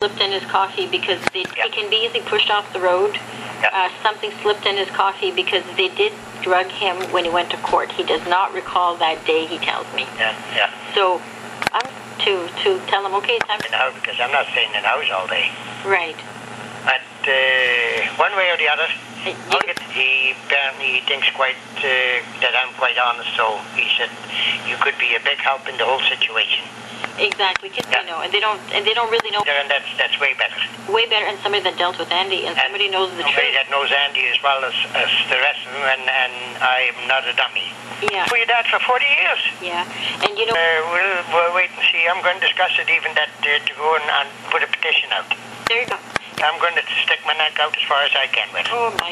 slipped in his coffee because he can be easily pushed off the road. Something slipped in his coffee because they did drug him when he went to court. He does not recall that day, he tells me. So I'm to tell him, okay, it's time. Because I'm not staying in the house all day. Right. But one way or the other, he apparently thinks that I'm quite honest. So he said, you could be a big help in the whole situation. Exactly, kids they know, and they don't really know. And that's way better. Way better, and somebody that dealt with Andy, and somebody knows the truth. Somebody that knows Andy as well as the rest of them, and I'm not a dummy. Yeah. For your dad for 40 years. Yeah, and you know. We'll wait and see. I'm going to discuss it, even that to go and put a petition out. There you go. I'm going to stick my neck out as far as I can with it. Oh my.